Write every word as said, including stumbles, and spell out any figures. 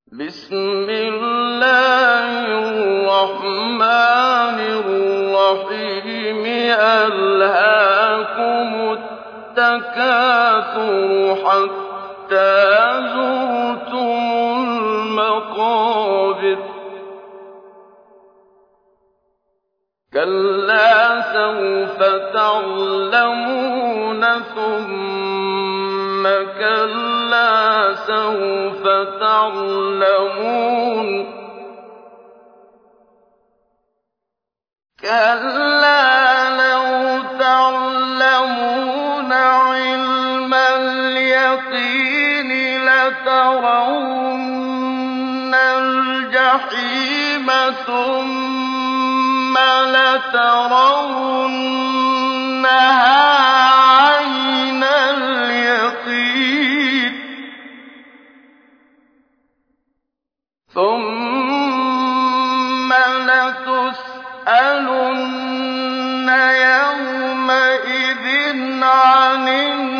بسم الله الرحمن الرحيم ألهاكم التكاثر حتى زرتم المقابر كلا سوف تعلمون ثم كلا سوف تعلمون كلا لو تعلمون علم اليقين لترون الجحيم ثم لترونها عين اليقين ثم لتسألن يومئذ عن